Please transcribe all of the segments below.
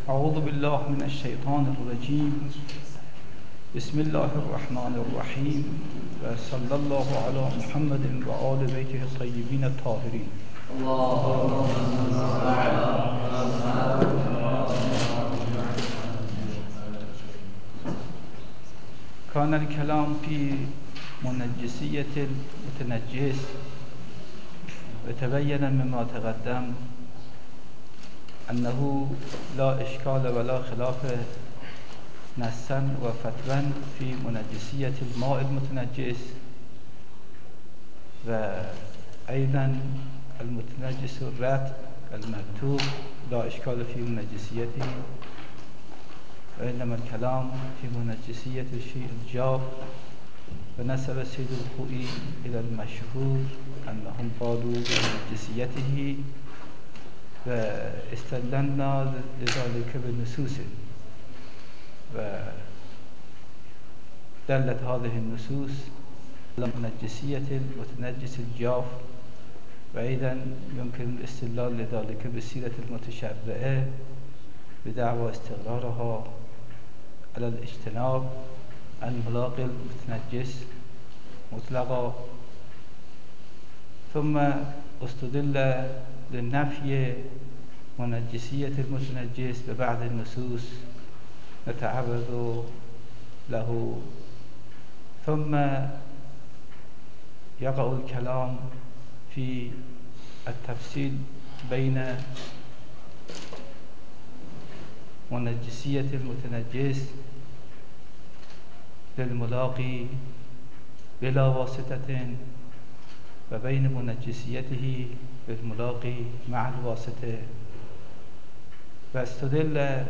اعوذ بالله من الشیطان الرجیم. بسم الله الرحمن الرحیم و صلی الله علی محمد و آل بیته الطیبین الطاهرین. كان الكلام في منجسية المتنجس، وتبين مما تقدم أنه لا إشكال ولا خلاف نصا وفتوا في منجسية الماء المتنجس، وأيضا المتنجس الرطب المكتوب لا إشكال في منجسيته، وإنما الكلام في منجسية الشيء الجاف. ونسب السيد الخوئي إلى المشهور أنهم قالوا بمنجسيته، واستدللنا لذلك بالنصوص، ودلت هذه النصوص على منجسية المتنجس الجاف، وأيضا يمكن الاستدلال لذلك بالسيرة المتشرعة بدعوى استقرارها على الاجتناب عن ملاقي المتنجس مطلقا. ثم استدل لنفي منجسية المتنجس ببعض النصوص نتعرض له. ثم يقع الكلام في التفصيل بين منجسية المتنجس للملاقي بلا واسطة وبين منجسيته للملاقي مع الواسطة، واستدل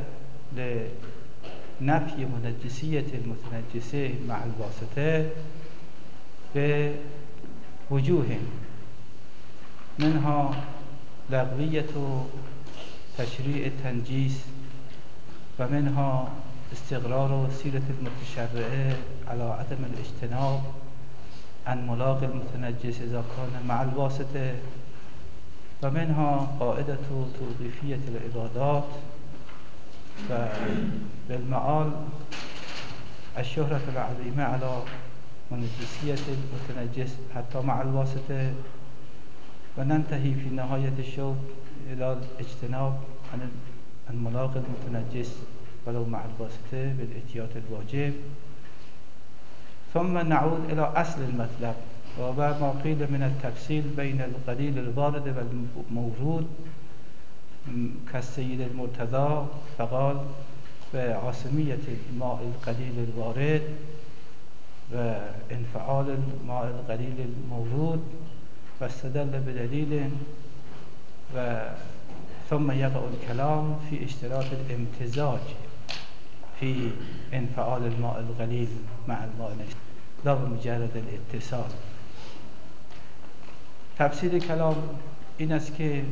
لنفي منجسية المتنجس مع الواسطة بوجوه، منها لغوية تشريع التنجيس، ومنها استقرار سيرة المتشرعة على عدم الاجتناب عن ملاقي المتنجس إذا كان مع الواسطة، ومنها قاعدة توقيفية العبادات، وبالمعال الشهرة العظيمة على منجسية المتنجس حتى مع الواسطة، وننتهي في نهاية الشوط إلى الاجتناب عن ملاقي المتنجس ولو مع الواسطة بالاحتياط الواجب. ثم نعود إلى أصل المطلب وما قيل من التفصيل بين القليل الوارد والمورود كالسيد المرتضى فقال بعاصمية الماء القليل الوارد وانفعال الماء القليل المورود، واستدل بدليل. ثم يقع الكلام في اشتراط الامتزاج في انفعال الماء القليل مع الماء لا بمجرد الاتصال. تفسیر کلام این است که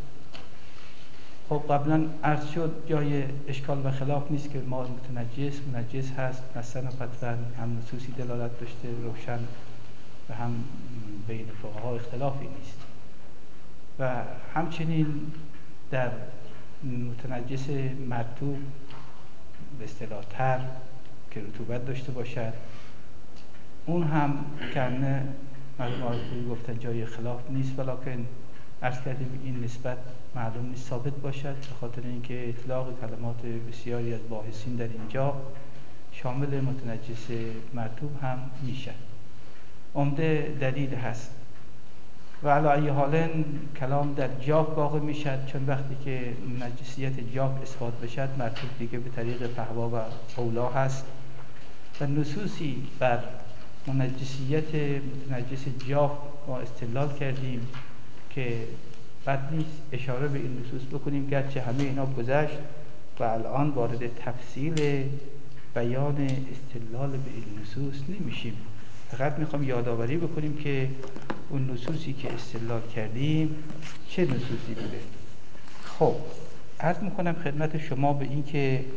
خب قبلا عرض شد جای اشکال و خلاف نیست که ماء منجس هست، نصا و فتوا هم نصوصی دلالت داشته روشن و هم بین فقها اختلافی نیست. و همچنین در متنجس مرطوب به اصطلاح تر که رطوبت داشته باشد، اون هم کنه معلومات گفتن جای خلاف نیست، ولکن عرض کردیم این نسبت معلوم نیست ثابت باشد، به خاطر اینکه اطلاق کلمات بسیاری از باحثین در اینجا شامل متنجس مرطوب هم میشه. عمده دلیل هست و علی ای حال کلام در جاف واقع میشد، چون وقتی که منجسیت جاف اثبات بشد مرطوب دیگه به طریق فهوا و اولا هست، و نصوصی بر منجسیت متنجس جاف ما استدلال کردیم که بد نیست اشاره به این نصوص بکنیم، گرچه همه اینا گذشت و الان وارد تفصیل بیان استدلال به این نصوص نمیشیم. فقط میخوام یادآوری بکنیم که اون نصوصی که استدلال کردیم چه نصوصی بوده. خب عرض میکنم خدمت شما به این که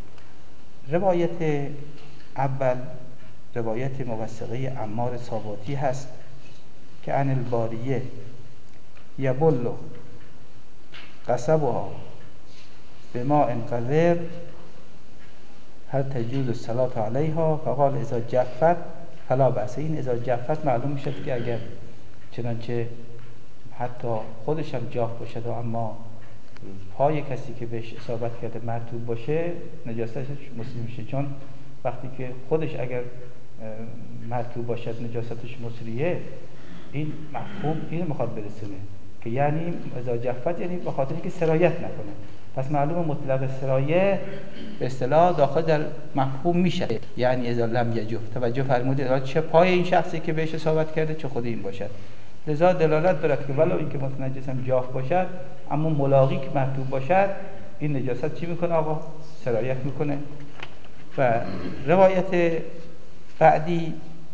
روایت اول روایت موثقه عمار صاباتی هست که عن الباریه یبل قصبها به ما انقدر هل تجوز الصلاة علیها، فقال اذا جفت فلا بأس. این اذا جفت معلوم میشد که اگر چنانچه حتی خودش هم جاف باشد و اما پای کسی که بهش اصابت کرده مرطوب باشه نجاستش مسری میشه، چون وقتی که خودش اگر مرطوب باشد نجاستش مسریه، این مفهوم اینو میخواد برسونه که یعنی اذا جفت یعنی به خاطر اینکه سرایت نکنه. پس معلومه مطلق سرایه به اصطلاح داخل در مفهوم میشه، یعنی اذا لم یجف. توجه فرمودید چه پای این شخصی که بهش اصابت کرده چه خود این باشد. لذا دلالت دارد که ولو اینکه متنجس هم جاف باشد اما ملاقی که مرطوب باشد این نجاست چی میکنه آقا؟ سرایت میکنه. و روایت بعدی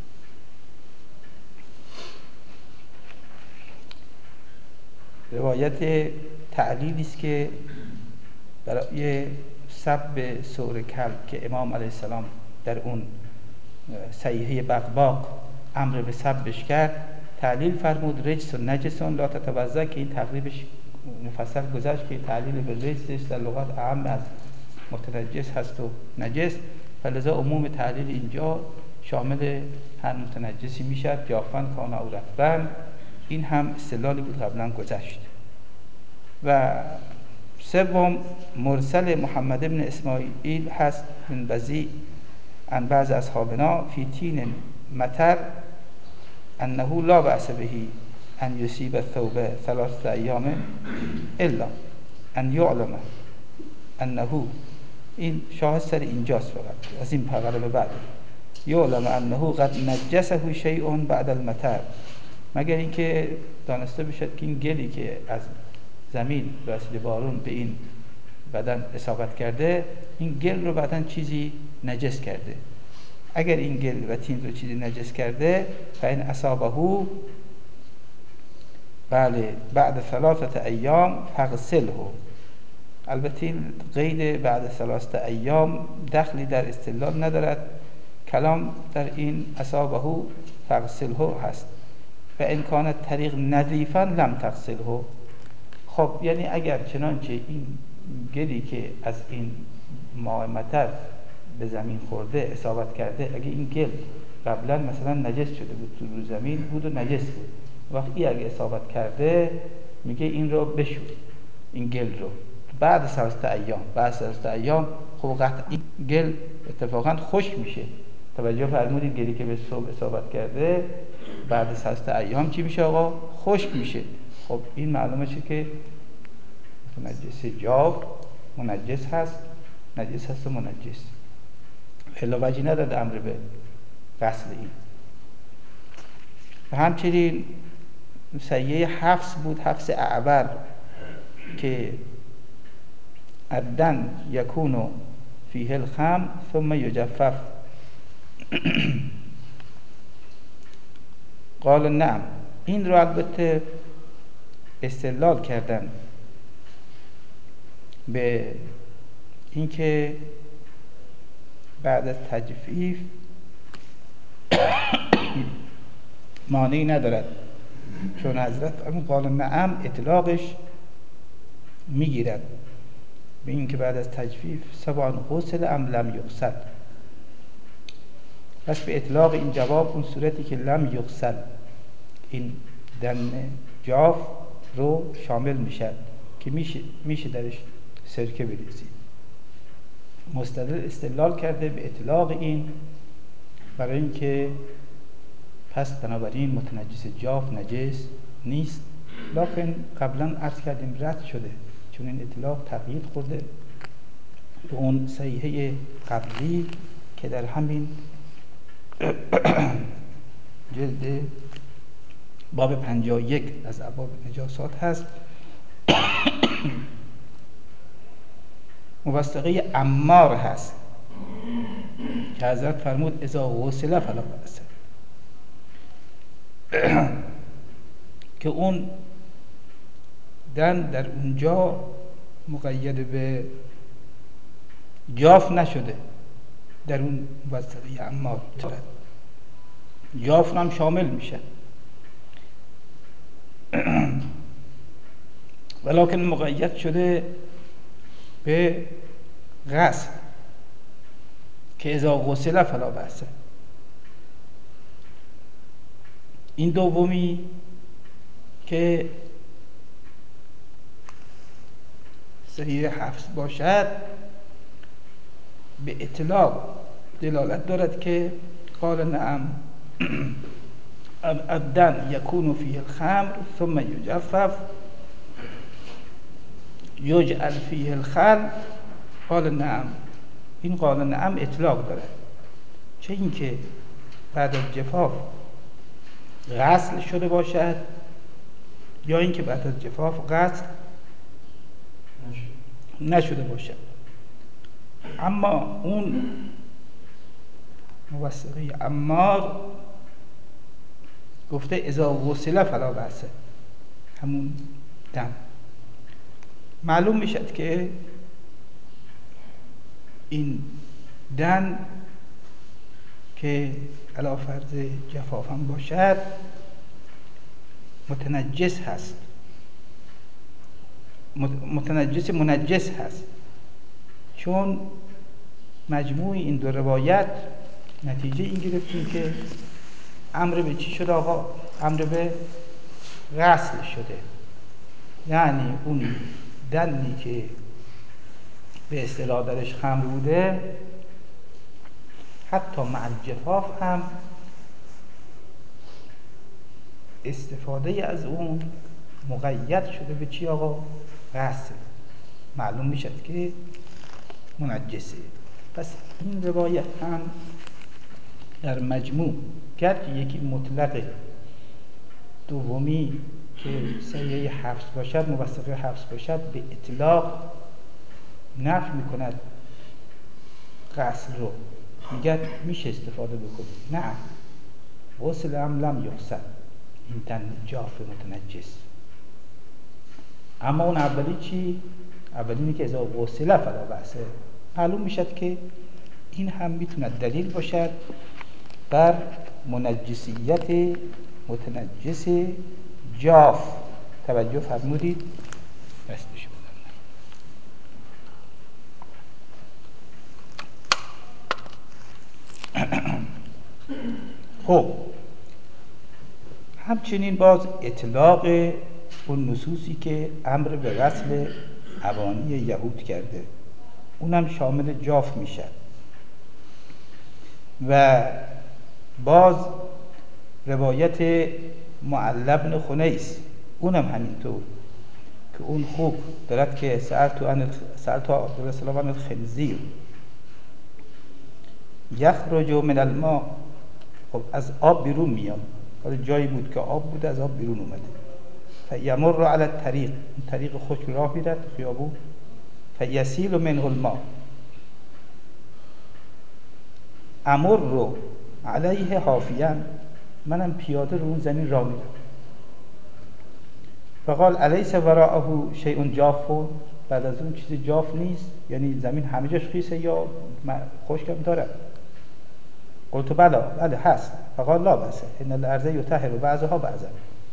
روایت تعلیلی است که برای سب سور کلب که امام علیه السلام در اون صحیحه بقباق امر به سبش کرد، تعلیل فرمود رجس و نجسون لا تتوضا، که این تقریبش مفصل گذشت که تعلیل به رجسش در لغت اعم از متنجس هست و نجس، فلذا عموم تعلیل اینجا شامل هر متنجسی میشد، جافن کان او رطبن. این هم استدلالی بود قبلا گذشت. و سوم مرسل محمد بن اسماعیل هست من بزی عن بعض اصحابنا فی تین مطر انه لا بأس به ان یصیب الثوب 3 ایام الا ان یعلم انه، این شاهد سر اینجاست فقط از این پقره به بعد، یعلم انه قد نجسه شیء بعد المطر، مگر اینکه دانسته بشد که این گلی که از زمین واسه بارون به این بدن اصابت کرده این گل رو بعداً چیزی نجس کرده. اگر این گل و تین رو چیزی نجس کرده فإن اصابه بله بعد 3 ایام فاغسله. البته این قید بعد 3 ایام دخلی در استدلال ندارد، کلام در این اصابه فاغسله هست. و ان کان طریق نظیفا لم تغسله. خب یعنی اگر چنانچه این گلی که از این ماء مطر به زمین خورده اصابت کرده، اگه این گل قبلا مثلا نجس شده بود تو رو زمین بود و نجس بود، وقتی اگه اصابت کرده میگه این رو بشور، این گل رو بعد 3 ایام، بعد 3 ایام خب قطعا این گل اتفاقا خشک میشه. توجه فرمودید گلی که به صبح اصابت کرده بعد 3 ایام چی میشه آقا؟ خشک میشه. خب این معلومه شه که متنجس جاف منجس هست، نجس هست و منجس، الا وجهی نداد امر به غسل این. و همچنین صحیحه حفص بود، حفص اعور، که الدن یکون فیه الخم ثم یجفف. قال نعم. این رو البته استدلال کردن به اینکه بعد از تجفیف مانعی ندارد، چون حضرت قال نعم اطلاقش میگیرد به اینکه بعد از تجفیف سواء غسل ام لم یغسل. پس به اطلاق این جواب اون صورتی که لم یغسل این دم جاف رو شامل میشد که میشه درش سرکه بریزید. مستدل استدلال کرده به اطلاق این برای اینکه پس بنابراین متنجس جاف نجس نیست، لکن قبلا عرض کردیم رد شده، چون این اطلاق تغییر خورده به اون صحیحه قبلی که در همین جلد باب 51 از ابواب نجاسات هست. موثقه عمار هست که حضرت فرمود اذا غسل فلا بأس، که اون دن در اونجا مقید به جاف نشده، در اون موثقه عمار جاف هم شامل میشه، ولکن مقید شده به غسل که اذا غسل فلا بأس. این دومی که صحیح حفظ باشد به اطلاق دلالت دارد که قال نعم ابدن یکون فیه الخمر ثم یجفف یجعل فیه الخل. قال نعم، این قال نعم اطلاق دارد، چه اینکه بعد از جفاف غسل شده باشد یا اینکه بعد از جفاف غسل نشده باشد. اما اون موثقه عمار گفته اذا غسل فلا بأس، همون دم. معلوم میشد که این دم که علی فرض جفاف هم باشد متنجس هست، منجس هست، چون مجموع این دو روایت نتیجه این گرفتیم که امر به چی شده آقا؟ امر به غسل شده. یعنی اون دمی که به اصطلاح درش خمر بوده حتی مع الجفاف هم استفاده از اون مقید شده به چی آقا؟ غسل. معلوم میشد که منجسه. پس این روایت هم در مجموع گرچه یکی مطلقه، دومی که صحیح حفظ باشد، موثقه حفظ باشد، به اطلاق نفی میکند غسل رو، میگه میشه استفاده بکنید. نه، غسل هم لم یغسل، این تن جاف متنجس. اما اون اولی چی؟ اولی که اذا غسل فلا بأس. معلوم میشد که این هم میتوند دلیل باشد بر منجسیت متنجس جاف. توجه فرمودید؟ دستش خب همچنین باز اطلاق اون نصوصی که امر به غسل اوانی یهود کرده اونم شامل جاف میشه و باز روایت معل بن خنیس اونم همینطور که اون خوب دارد که سألت رسول الله عن الخنزیر یخرج من الماء. خب از آب بیرون میاد، حالا جایی بود که آب بوده از آب بیرون اومده. فیمر علی الطریق، این طریق خشک راه میره تو خیابون. فیسیل منه الماء امر رو علیه حافیا، منم پیاده رو اون زمین راه میرم. فقال الیس وراءه شیء جاف، بعد از اون چیز جاف نیست، یعنی زمین همه جاش خیسه یا خشکم داره؟ قلت بله هست. فقال لا بأس ان الارض یطهر بعضها بعضا.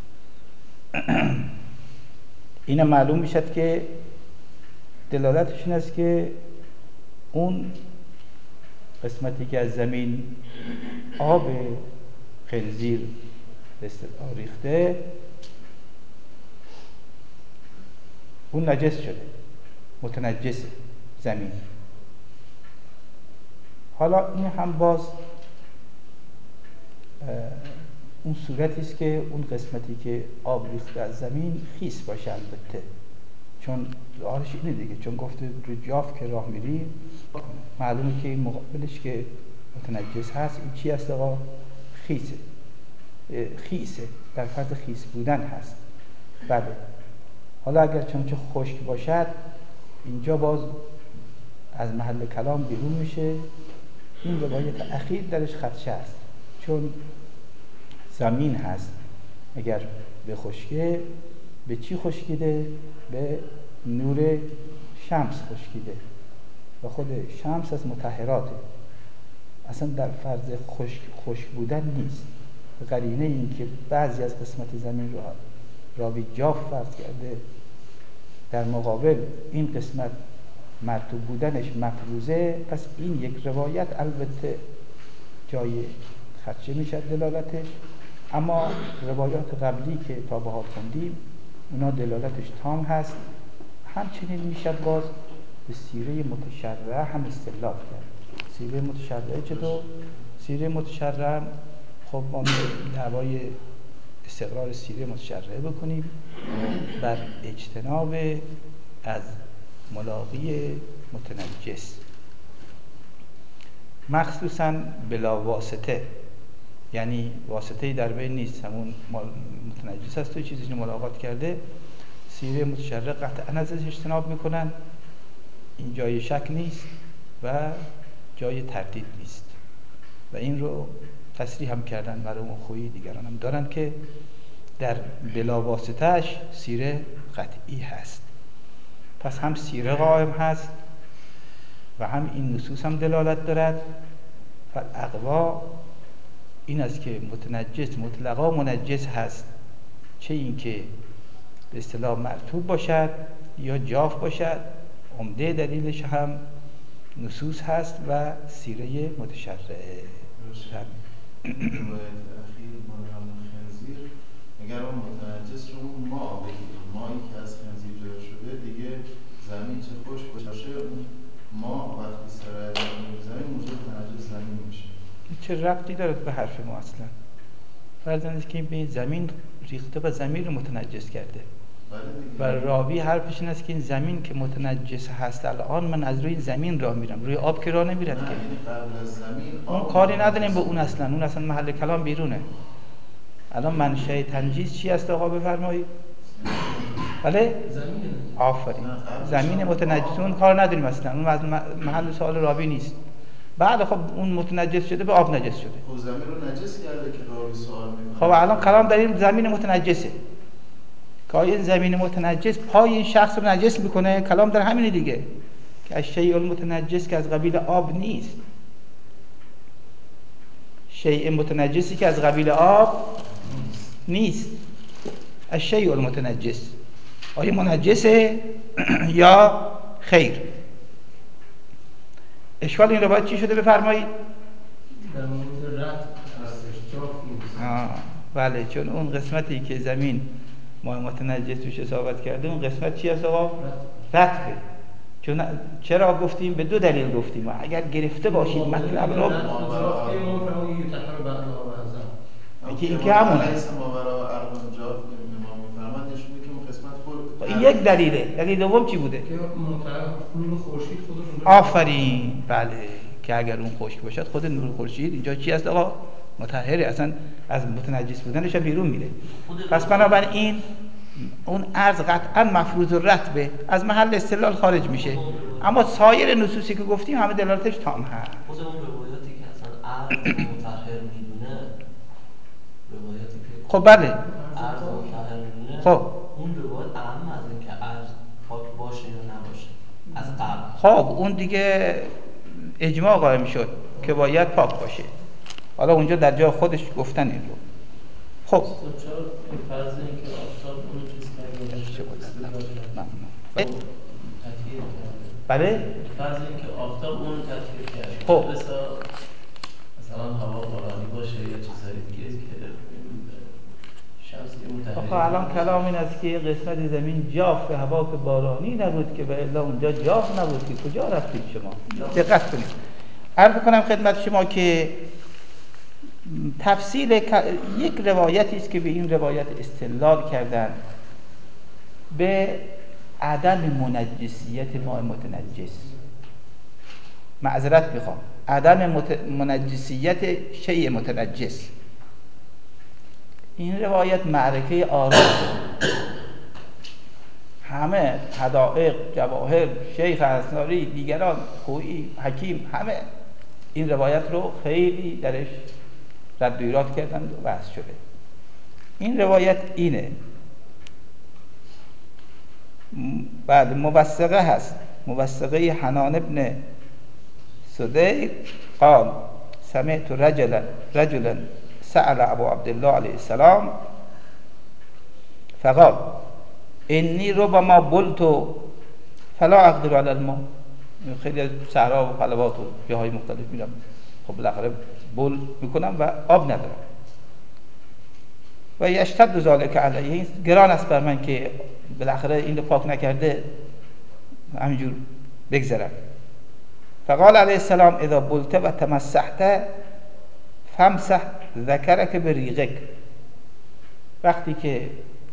این معلوم میشد که دلالتش این است که اون قسمتی که از زمین آب خنزیر ریخته اون نجس شده، متنجس زمین. حالا این هم باز اون صورتی است که اون قسمتی که آب ریخته از زمین خیس باشه، البته چون آرش اینه دیگه، چون گفته رو جاف که راه میری معلومه که این مقابلش که متنجس هست این چی هست آقا؟ خیسه، در فرض خیس بودن هست. بله، حالا اگر چون خشک باشد اینجا باز از محل کلام بیرون میشه. این روایت اخیر درش خدشه است، چون زمین هست اگر به خشکه به چی خشکیده؟ به نور شمس خشکیده و خود شمس از مطهراته، اصلا در فرض خشک بودن نیست. قرینه این که بعضی از قسمت زمین راوی جاف فرض کرده، در مقابل این قسمت مرطوب بودنش مفروضه، پس این یک روایت البته جای خدشه میشد دلالتش، اما روایات قبلی که تا به حال خوندیم اونا دلالتش تام هست. همچنین میشد باز به سیره متشرع هم استدلال کرد. سیره متشرعه چطور؟ سیره متشرع خب ما دعوای استقرار سیره متشرعه بکنیم بر اجتناب از ملاقی متنجس، مخصوصاً بلا واسطه، یعنی واسطه‌ای در بین نیست، همون متنجس هست و چیزی ملاقات کرده، سیره متشرع قطعاً ازش اجتناب میکنن. این جای شک نیست و جای تردید نیست و این رو تصریح هم کردن مرحوم خویی، دیگران هم دارن که در بلا واسطه‌اش سیره قطعی هست. پس هم سیره قائم هست و هم این نصوص هم دلالت دارد. فالاقوا این است که متنجس مطلقا منجس هست، چه این که به اصطلاح مرطوب باشد یا جاف باشد. عمده دلیلش هم نصوص هست و سیره متشرعه. روایت اخیر مال خنزیر، اگر اون متنجس رو اون ما بگیر، مایی که از خنزیر جدا شده دیگه زمین چه خوش باشه، اون ما وقتی سرایت میکنه زمین موجود متنجس زمین میشه. چه ربطی داره به حرف ما اصلا؟ فرضاً که به زمین ریخته و زمین رو متنجس کرده و راوی حرفش این است که این زمین که متنجس هست الان من از روی زمین راه میرم، روی آب که راه نمیرد که. قبل از زمین اون کاری نداریم به اون اصلا، اون اصلا محل کلام بیرونه. الان منشأ تنجیس چی است آقا بفرمایید؟ بله؟ زمین. آفرین. زمین متنجس اون کار نداریم اصلا، اون از محل سوال راوی نیست. بعد خب اون متنجس شده به آب نجس شده. خب زمین رو نجس کرده که راوی سوال میکنه. خب الان کلام داریم زمین متنجسه. که این زمین متنجس پای این شخص رو نجس میکنه، کلام در همینه دیگه، که الشیء المتنجس که از قبیل آب نیست. شیء متنجسی که از قبیل آب نیست. الشیء المتنجس آیا منجسه یا خیر؟ اشکال این روایت چی شده بفرمایید؟ در مورد رد هستش، جاف نیست. بله، چون اون قسمتی که زمین ما متنجس توش اصابت کرده اون قسمت چی است آقا؟ رطبه. چون چرا گفتیم؟ به دو دلیل گفتیم. اگر گرفته باشید مطلب رو این که همونه. این یک دلیله. دلیل دوم چی بوده؟ که نور خورشید خودش آفرین. بله، که اگر اون خشک باشد خود نور خورشید اینجا چی است آقا؟ مطهره، اصلا از متنجس بودنش بیرون میره. پس بنابراین اون عرض قطعا مفروض الرطبه، از محل استدلال خارج میشه. اما سایر نصوصی که گفتیم همه دلالتش تام هست. خود اون روایاتی که اصلا عرض مطهر میدونه، روایاتی که خب بله عرض مطهر میدونه، خب اون روایت اهم از این که عرض پاک باشه یا نباشه از قبل. خب اون دیگه اجماع قائم شد که باید پاک باشه. حالا اونجا در جای خودش گفتن این رو. خب چرا فرض این که آفتاب اون چیز کرده بله؟ فرض این که آفتاب اون تطهیر کرده. خب مثلا هوا بارانی باشه یا چیزایی دیگه که شمسی متحرک. الان کلام این است که قسمت زمین جاف هوا که بارانی نبود که و الا اونجا جاف نبود که کجا رفتید شما؟ دقت کنید. عرض کنم خدمت شما که تفصیل یک روایتی است که به این روایت استدلال کردن به عدم منجسیت ماء متنجس. معذرت میخوام، عدم منجسیت شیء متنجس. این روایت معرکه آرا، همه حدائق، جواهر، شیخ اسناری، دیگران، خویی، حکیم، همه این روایت رو خیلی درش رد و ایراد کردن و بحث شده. این روایت اینه. بعد موثقه هست، موثقه حنان ابن سدیر قال سمعت رجلا سأل ابو عبدالله علیه السلام فقال انی ربما بلت فلا اقدر علی الماء. خیلی از صحرا و خلوات و جاهای مختلف میرم، خب بالاخره بول میکنم و آب ندارم و یشتد ذالک علیه، این گران است بر من که بالاخره این رو پاک نکرده همینجور بگذرم. فقال علیه السلام اذا بلت و تمسحت فامسح ذکرک بریقک، وقتی که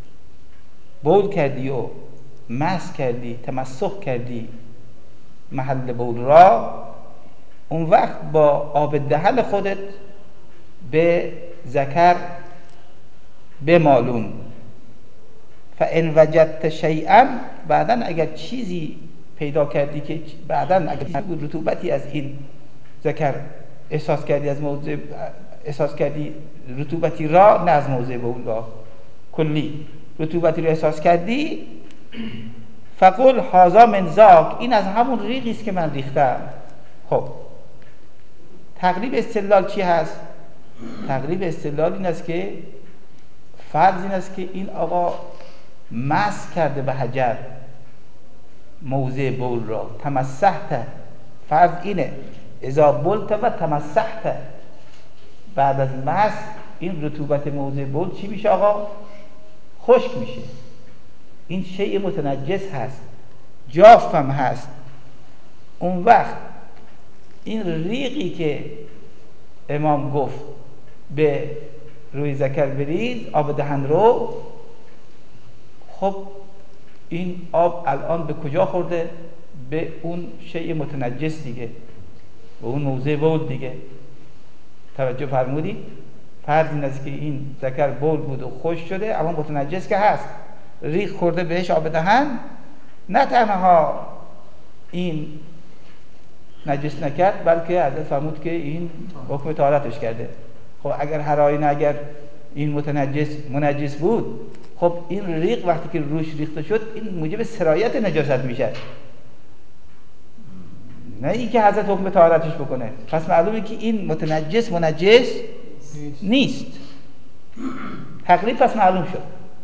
بول کردی و مس کردی، تمسح کردی محل بول را، اون وقت با آب دهن خودت به ذکر بمالون. فان وجدت شیئا، بعدن اگر چیزی پیدا کردی که بعدن اگر رطوبتی از این ذکر احساس کردی، از موضع احساس کردی رطوبتی را، نه از موضع بول را کلی رطوبتی را احساس کردی، فقل هذا من ذاک، این از همون ریقی است که من ریختم. خب تقریب استدلال چی هست؟ تقریب استدلال این است که فرض این است که این آقا مس کرده به حجر موضع بول را، تمسحت، فرض اینه اذا بلت و تمسحت، بعد از مس این رطوبت موضع بول چی میشه آقا؟ خشک میشه. این شیء متنجس هست، جافم هست. اون وقت این ریقی که امام گفت به روی ذکر بریز، آب دهن رو، خب این آب الان به کجا خورده؟ به اون شیء متنجس دیگه، به اون موضع بول دیگه. توجه فرمودید؟ فرض این است که این ذکر بول بود و خشک شده، اما متنجس که هست، ریق خورده بهش آب دهن، نه تنها این نجس نکرد بلکه حضرت فرمود که این حکم طهارتش کرده. خب اگر هر آینه اگر این منجس بود، خب این ریق وقتی که روش ریخته شد این موجب سرایت نجاست میشه، نه این که حضرت حکم طهارتش بکنه. پس معلومه که این منجس نیست. تقریب پس معلوم شد،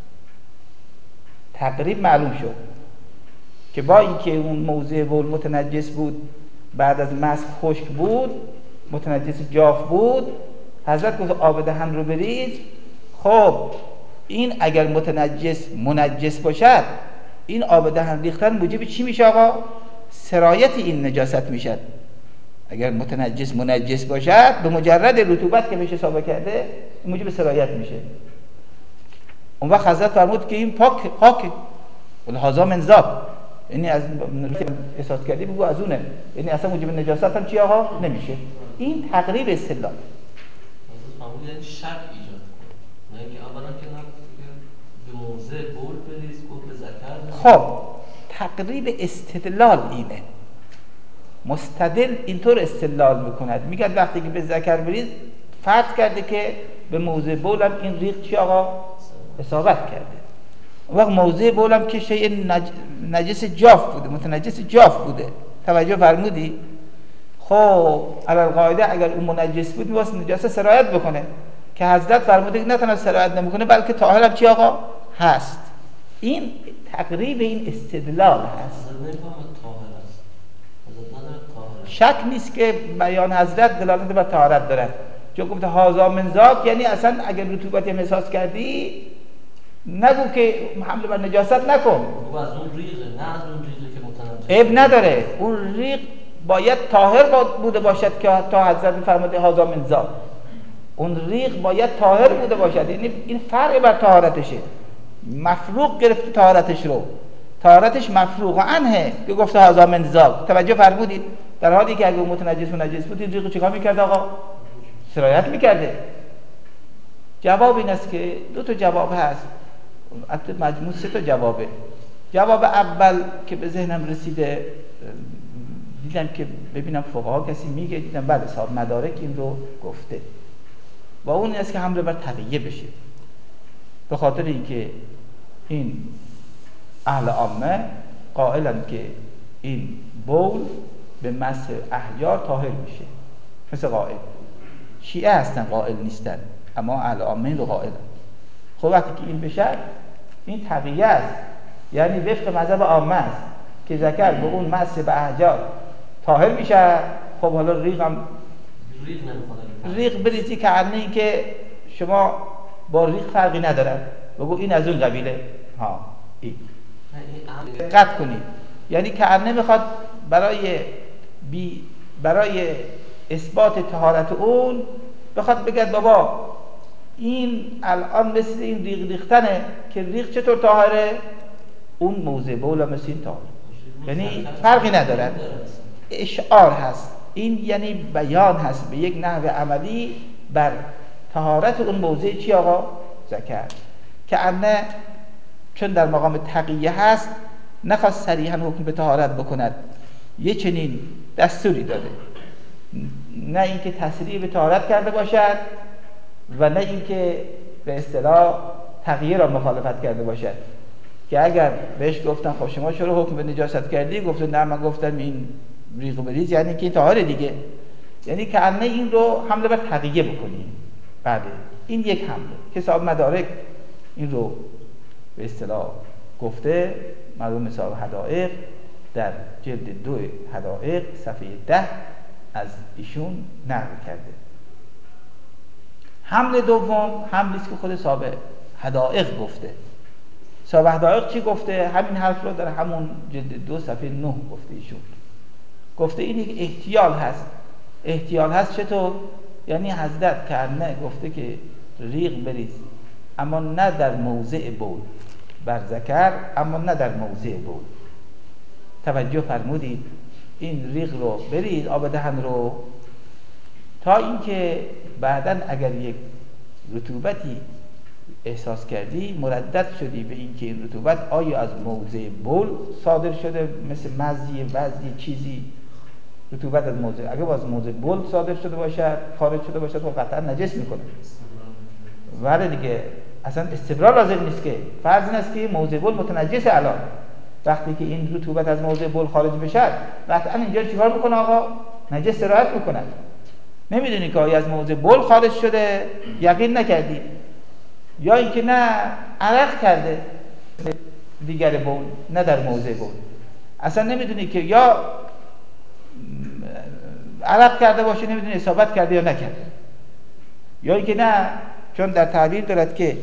تقریب معلوم شد که با اینکه اون موضع بول متنجس بود، بعد از مسح خشک بود، متنجس جاف بود، حضرت گفت آب دهن رو بریز. خب این اگر منجس باشد، این آب دهن ریختن موجب چی میشه آقا؟ سرایت این نجاست میشد. اگر منجس باشد، به مجرد رطوبت که بهش اصابه کرده موجب سرایت میشه. اون وقت حضرت فرمود که این پاک هذا من ذاک، یعنی از احساس کردی بگو از اونه، یعنی اصلا موجب نجاست هم چی آقا؟ نمیشه. این تقریب استدلال. معمولا یعنی شک ایجاد کنه، نه اینکه اولا که نه به موضع بول بریز، گفت به ذکر. خب تقریب استدلال اینه. مستدل اینطور استدلال میکند، میگه وقتی که به ذکر بریز، فرض کرده که به موضع بولم این ریق چی آقا؟ اصابت کرده. وقت موضع بولم که شیء نجس جاف بوده، متنجس جاف بوده. توجه فرمودی؟ خب علی قاعده اگر اون منجس بود می‌واسه نجاست سرایت بکنه، که حضرت فرموده که نه تنها سرایت نمیکنه بلکه طاهر هم چی آقا؟ هست. این تقریب این استدلال هست. شک نیست که بیان حضرت دلالت بر طهارت دارد، چون گفت هذا من ذاک، یعنی اصلا اگر رطوبتی هم احساس کردی نگو که حمل بر نجاست نکن. از اون ریقه، نه از اون ریقه که متنجس. عیب نداره، اون ریق باید طاهر بوده باشد که تا حضرت فرموده هذا من ذاک. اون ریق باید طاهر بوده باشد، یعنی این فرق بر طهارتشه. مفروغ گرفته طهارتش رو، طهارتش مفروغ عنه که گفته هذا من ذاک. توجه فرمودید؟ در حالی که اگه متنجس بود این ریق چیکار میکرد آقا؟ سرایت میکرده. جواب این است که دو تا جواب هست، البته مجموع سه تا جوابه. جواب اول که به ذهنم رسیده، دیدم که ببینم فقها کسی میگه، دیدم بله صاحب مدارک این رو گفته، و اون این است که حمله بر تقیه بشه، به خاطر اینکه این اهل عامه قائلن که این بول به مسح احجار طاهر میشه، مثل قائل. شیعه هستن قائل نیستن، اما اهل عامه این رو قائلن. خب وقتی که این بشه این تقیه است، یعنی وفق مذهب عامه است که ذکر به اون مسح به احجار طاهر میشه. خب حالا ریق هم ریق نمیخواد. ریق بریزی که عنه این که شما با ریق فرقی ندارن، بگو این از اون قبیله. این دقت کنید، یعنی که عنه میخواد برای اثبات طهارت اون بخواد بگه بابا این الان مثل این ریق ریختنه که ریق چطور طاهره، اون موضع بول مثل این طاهره، یعنی فرقی ندارن. اشعار هست این، یعنی بیان هست به یک نحو عملی بر طهارت اون موضع چی آقا؟ ذکر. که انه چون در مقام تقیه هست نخواست صریحا حکم به طهارت بکند، یه چنین دستوری داده، نه اینکه تصریح به طهارت کرده باشد و نه اینکه به اصطلاح تقیه را مخالفت کرده باشد. که اگر بهش گفتن خب شما چرا حکم به نجاست کردی، گفته نه من گفتم این ریق و بریز یعنی که این طهاره دیگه، یعنی که انه این رو حمله بر تقیه بکنیم. بله این یک حمله که صاحب مدارک این رو به اصطلاح گفته، مرحوم مثال حدائق در جلد 2 حدائق صفحه 10 از ایشون نقل کرده. حمله دوم حملی است که خود صاحب حدائق گفته. صاحب حدائق چی گفته؟ همین حرف رو در همون جلد 2 صفحه 9 گفته ایشون. گفته این یک احتیال هست. احتیال هست چطور؟ یعنی حضرت کرنه گفته که ریق بریز، اما نه در موضع بول، بر ذکر اما نه در موضع بول. توجه فرمودید، این ریق رو بریز، آب دهن رو، تا اینکه بعداً اگر یک رطوبتی احساس کردی مردد شدی به اینکه این رطوبت آیا از موضع بول صادر شده مثل مزی وضعی چیزی، رطوبت از موضع، اگر از موضع بول صادر شده باشد خارج شده باشد خب قطعا نجس میکنه. ولی دیگه اصلا استبرار لازم نیست، که فرض این است که موضع بول متنجسه. الان وقتی که این رطوبت از موضع بول خارج بشه قطعا اینجا چیکار میکنه آقا؟ نجس سرایت میکنه. نمیدونی که آیا از موضع بول خارج شده، یقین نکردی، یا اینکه نه عرق کرده دیگر بول، نه در موضع بول، اصلا نمیدونی که یا عرق کرده باشه، نمیدونی اصابت کرده یا نکرده، یا اینکه نه، چون در تعبیر دارد که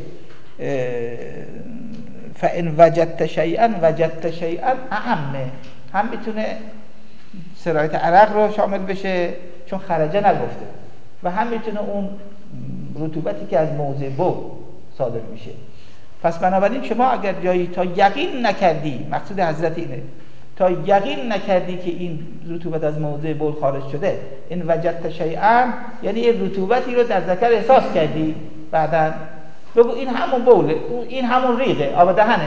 فَإِنْ وَجَدْتَ شَيْئًا اعمه، هم میتونه سرایت عرق رو شامل بشه چون خرجه نگفته، و هم میتونه اون رطوبتی که از موضع بول صادر میشه. پس بنابراین شما اگر جایی تا یقین نکردی، مقصود حضرت اینه، تا یقین نکردی که این رطوبت از موضع بول خارج شده، این وجدت شیئا یعنی این رطوبتی رو در ذکر احساس کردی، بعداً بگو این همون بوله، این همون ریقه، آب دهنه.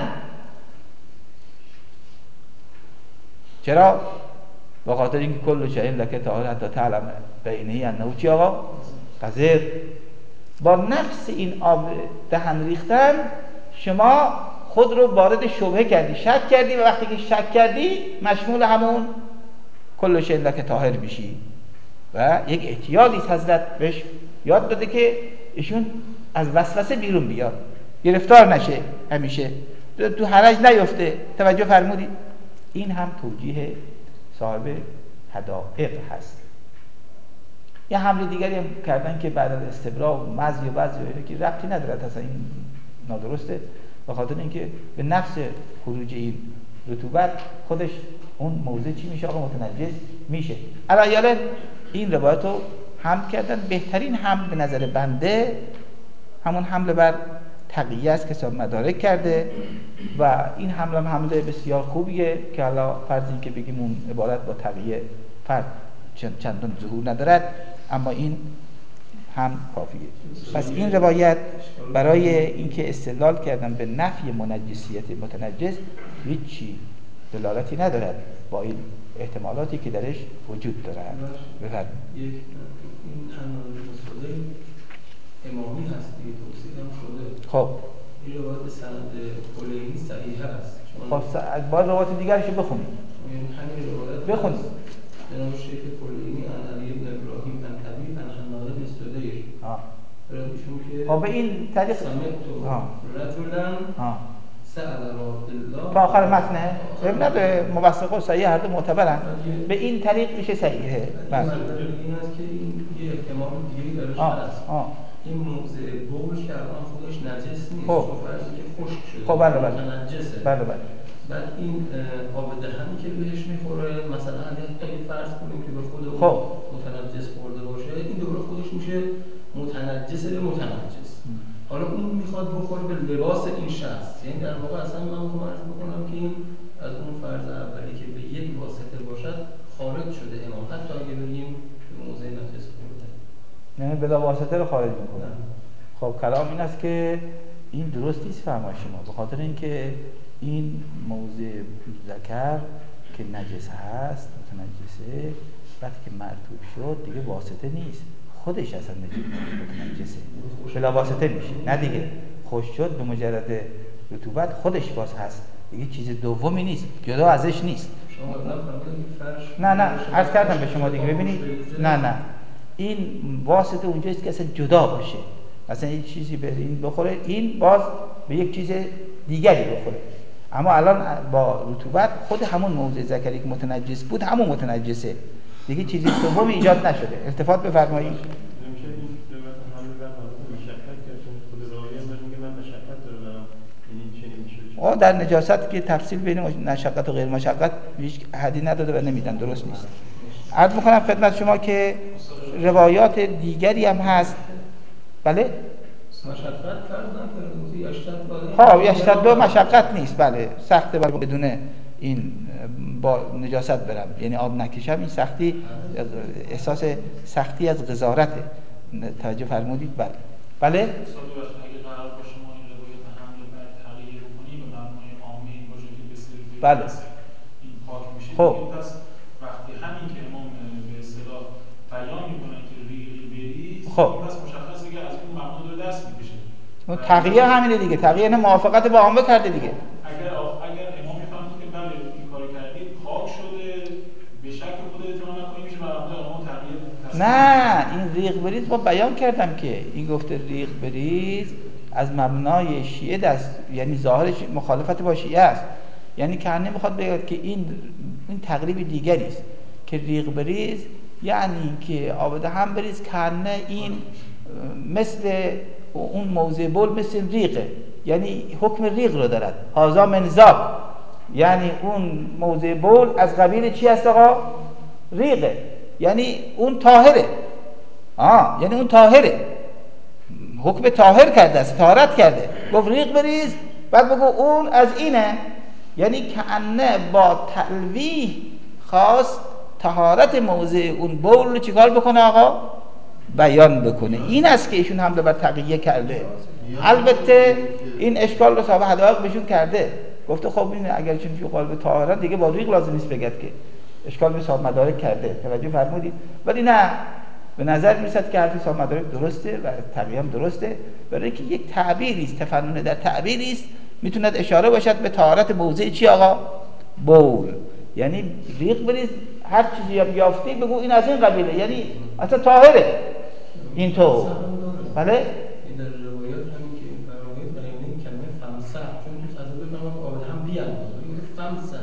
چرا؟ به خاطر اینکه کل شیء لک طاهر حتی تعلم بینه انه چی آقا؟ قذر. با نفس این آب دهن ریختن شما خود رو وارد شبهه کردی، شک کردی، و وقتی که شک کردی مشمول همون کل شیء لک طاهر میشی. و یک احتیاطی حضرت بهش یاد داده که ایشون از وسوسه بیرون بیاد، گرفتار نشه، همیشه تو حرج نیفته. توجه فرمودید؟ این هم توجیه صاحب حدائق هست. یه حمله دیگری هم کردن که بعد از استبراء و مزی و بعضی که ربطی ندارد، اصلا این نادرسته، به خاطر اینکه به نفس خروج این رطوبت خودش اون موضع چی میشه آقا؟ متنجس میشه. علیه این روایت رو حمل کردن. بهترین حمل به نظر بنده همون حمله بر تقیه است که صاحب مدارک کرده، و این حمله هم حمله بسیار خوبیه که حالا فرض این که بگیم اون عبارت با تقیه فرد چندان ظهور ندارد، اما این هم کافیه. پس این روایت برای اینکه استدلال کردن به نفی منجسیت متنجس هیچی دلالتی ندارد با این احتمالاتی که درش وجود دارد. بفرمایید. این مسئله امامی هست دیگه، توصیح هم شده. خب این روایت به سند کلینی صحیح هست. خب باید روایت دیگرش بخونید. همین روایت بخونید. جناب شیخ کلینی عن علی بن ابراهیم بن طبیب عن حناله بن سدیر. ایشون که خب به این طریق سمعت رجلا تا آخر متنه فهم نداره، موثق و صحیح هر دو معتبرن، به این طریق میشه صحیحه. بله این است که این یه احتمال دیگه درش هست. این موضع بول که الان خودش نجس نیست، خب فرضی که خشک شده، خب بله نجسه. بله بله. بعد این آب دهنی که بهش میخوره، مثلا اگه فرض کنیم که به خود خب متنجس خورده باشه، این دوباره خودش میشه متنجس به متنجس. حالا اون میخواد بخوره به لباس این شخص، یعنی در واقع اصلا من میخوام عرض بکنم که این از اون فرض اولی که به یک واسطه باشد خارج شده امام، حتی اگه بگیم به موضع نجس خورده، یعنی بلا واسطه رو خارج میکنه. خب کلام این است که این درست نیست فرمایش شما، به خاطر اینکه این موضع ذکر که نجس هست، متنجسه، وقتی که مرطوب شد دیگه واسطه نیست، خودش اصلا متنجسه، بلا واسطه میشه. نه دیگه خوش شد به مجرد رطوبت خودش باز هست، دیگه چیز دومی نیست، جدا ازش نیست. نه عرض کردم به شما دیگه، ببینید نه این واسطه اونجاست که اصلا جدا باشه، مثلا یک چیزی به این بخوره، این باز به یک چیز دیگری بخوره. اما الان با رطوبت خود همون موضع ذکری که متنجس بود همون متنجسه، دیگه چیزی دومی ایجاد نشده. التفات بفرمایید. در نجاست که تفصیل بین مشقت و غیر مشقت هیچ حدی نداده و نمیدن، درست نیست. عرض میکنم خدمت شما که روایات دیگری هم هست. بله؟ خب یشتد مشقت نیست، بله سخته برای بدون این با نجاست برم، یعنی آب نکشم، این سختی احساس سختی از غزارته. توجه فرمودید؟ بله بله. بله خب وقتی همین که امام به اصطلاح بیان میکنن که ریغی بریز، خب پس مشخصه که از اون مبنا دو دست میکشه. اون تقیه همینه دیگه، تقیه نه موافقت با عامه کرده دیگه. اگر امام میفهمه که بله این کارو کردید پاک شده، به شک خودتون نکنید میشه مبنا امام تقیه. نه این ریغ بریز با بیان کردم که این گفته ریغ بریز از مبنای شیعه دست، یعنی ظاهرش مخالفت با شیعه است، یعنی که نمیخواد بگه که این تقریب دیگری است که ریغ بریز، یعنی که آب دهن بریز کنه این مثل اون موضع بول مثل ریغه، یعنی حکم ریغ رو دارد. هذا منزاب، یعنی اون موضع بول از قبیل چی است آقا؟ ریغه، یعنی اون طاهره. یعنی اون طاهره، حکم طاهر کرده است، طهارت کرده، گفت ریغ بریز، بعد بگو اون از اینه، یعنی کأنه با تلویح خواست طهارت موضع اون بول رو چیکار بکنه آقا؟ بیان بکنه. این است که ایشون حمله بر تقیه کرده. البته این اشکال رو صاحب حدائق بهشون کرده، گفته خب این اگر چون فی قالب طاهرن دیگه با ریغ لازم نیست بگد که، اشکال به صاحب مدارک کرده. توجه فرمودید؟ ولی نه، به نظر میرسد که حرف صاحب مدارک درسته و تقیه هم درسته، برای که یک تعبیری است، تفنن در تعبیری است، میتوند اشاره باشد به طهارت موضع چی آقا؟ بول. یعنی ریغ بریز، هر چیزی هم یافتی بگو این از این قبیله، یعنی اصلا طاهره اینطور. بله؟ این در روایات همین که این فرمایید برای این کلمه فمسح، چون تو از اون نماز آب هم بیان میگه فمسح.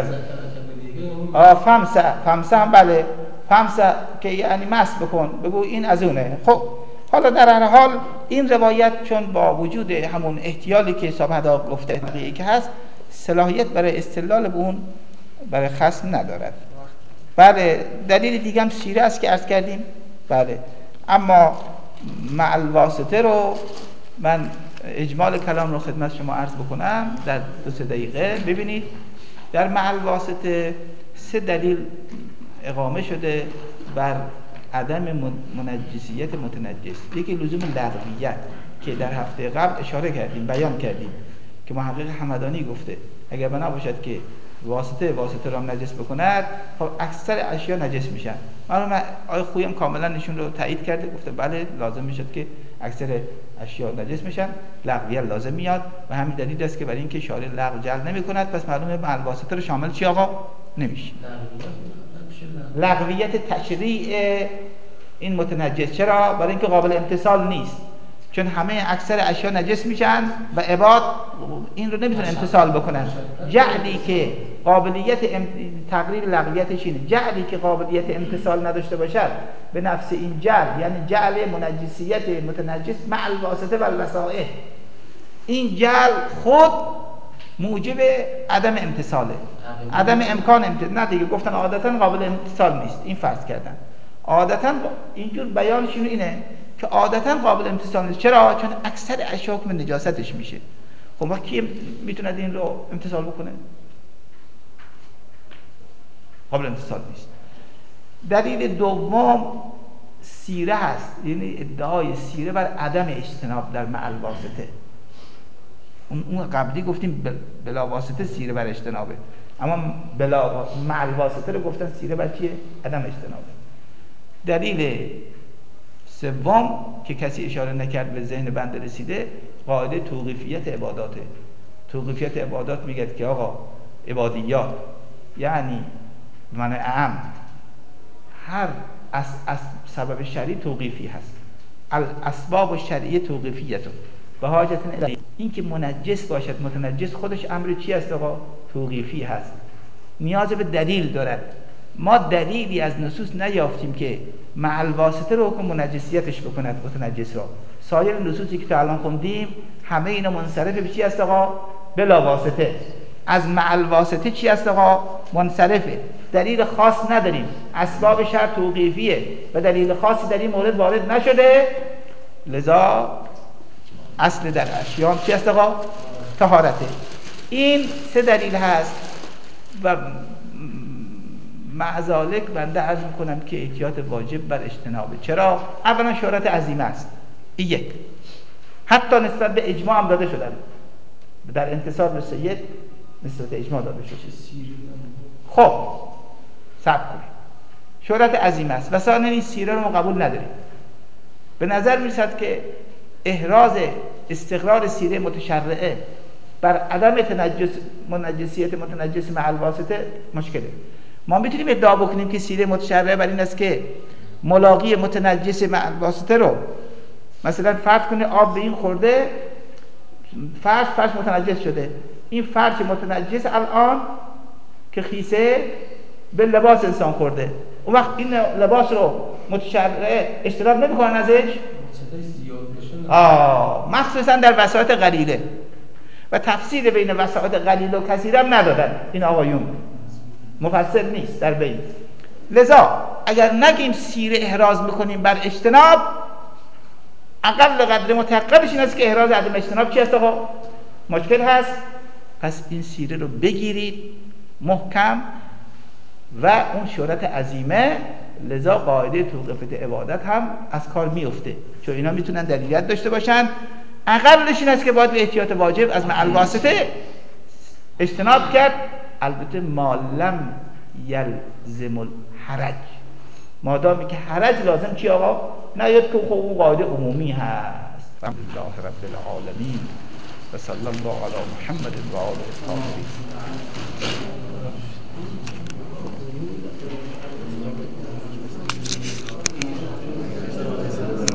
بله. فمسح هم بله، فمسح که یعنی مس بکن، بگو این از اونه. خب حالا در هر حال این روایت چون با وجود همون احتیالی که صاحب حدائق گفته تقیه که هست، صلاحیت برای استدلال به اون برای خصم ندارد. بله دلیل دیگه هم سیره است که عرض کردیم. بله اما مع الواسطه رو من اجمال کلام رو خدمت شما عرض بکنم در 2-3 دقیقه. ببینید در مع الواسطه 3 دلیل اقامه شده بر عدم منجسیت متنجس. یکی لزوم لغویت که در هفته قبل اشاره کردیم، بیان کردیم که محقق حمدانی گفته اگر بنا باشد که واسطه را نجس بکند، خب اکثر اشیا نجس میشن. معلومه آقای خویی هم کاملا نشون رو تایید کرده، گفته بله لازم میشد که اکثر اشیا نجس میشن، لغویت لازم میاد و همین دلیل است که برای اینکه شارع لغو جعل نمیکند، پس معلومه مع واسطه رو شامل چی آقا نمیشه. لغویت تشریع این متنجس. چرا؟ برای اینکه قابل امتثال نیست. چون همه اکثر اشیا نجس میشن و عباد این رو نمیتونه امتثال بکنن. جعلی که قابلیت تقریر لغویتش اینه، جعلی که قابلیت امتثال نداشته باشد به نفس این جعل، یعنی جعل منجسیت متنجس مع الواسطه و الوسائل، این جعل خود موجب عدم امتثاله، عدم امکان امتثال. نه دیگه گفتن عادتا قابل امتثال نیست، این فرض کردن. عادتا اینجور بیانشون اینه که عادتا قابل امتثال نیست. چرا؟ چون اکثر اشیا حکم نجاستش میشه. خب ما کی میتونه این رو امتثال بکنه؟ قابل امتثال نیست. دلیل دوم سیره هست، یعنی ادعای سیره بر عدم اجتناب در مع الواسطه. اون قبلی گفتیم بلا واسطه سیره بر اجتنابه، اما مع الواسطه رو گفتن سیره بر چیه؟ عدم اجتنابه. دلیل سوم که کسی اشاره نکرد به ذهن بنده رسیده، قاعده توقیفیت عباداته. توقیفیت عبادات میگه که آقا عبادیات یعنی معنی اعم هر سبب شرعی توقیفی هست، الاسباب الشرعیه توقیفیت به حاجت الی. این که منجس باشد متنجس خودش امر چی است آقا؟ توقیفی هست، نیاز به دلیل دارد. ما دلیلی از نصوص نیافتیم که مع الواسطه رو حکم منجسیتش بکند متنجس را. سایر نصوصی که تا الان خوندیم همه اینا منصرف به چی است آقا؟ بلا واسطه. از مع الواسطه چی است آقا؟ منصرفه. دلیل خاص نداریم، اسباب شرع توقیفیه و دلیل خاصی در این مورد وارد نشده، لذا اصل در اشیاء چی است آقا؟ طهارته. این سه دلیل هست و مع ذالک بنده عرض میکنم که احتیاط واجب بر اجتنابه. چرا؟ اولا شهرت عظیمه است، یک حتی نسبت به اجماع هم داده شدن، در انتصار به سید نسبت اجماع داده شده. خب صبر کنید، شهرت عظیمه است و ثانیا این سیره رو ما قبول نداریم. به نظر میرسد که احراز استقرار سیره متشرعه بر عدم منجسیت متنجس مع الواسطه مشکله. ما میتونیم ادعا بکنیم که سیره متشرعه بر این است که ملاقی متنجس مع الواسطه رو مثلا فرض کنه آب به این خورده، فرش متنجس شده، این فرش متنجس الان که خیسه به لباس انسان خورده، اون وقت این لباس رو متشرعه اجتناب نمیکنن ازش؟ مخصوصا در وسائط قلیله و تفسیر بین وسائط قلیل و کثیر هم ندادن این آقایون، مفصل نیست در بین. لذا اگر نگیم سیره احراز میکنیم بر اجتناب، اقل قدر متحققش این است که احراز عدم اجتناب چی است آقا؟ مشکل هست. پس این سیره رو بگیرید محکم و اون شهرت عظیمه، لذا قاعده توقیفیت عبادت هم از کار میفته، چون اینا میتونن دلیلیت داشته باشن. اقلش این است که باید به احتیاط واجب از مع الواسطه اجتناب کرد، البته ما لم یلزم الحرج، مادامی که حرج لازم چی آقا؟ نیاد که خب اون قاعده عمومی هست. الحمدلله رب العالمین و صلی الله علی محمد و آله الطاهرین.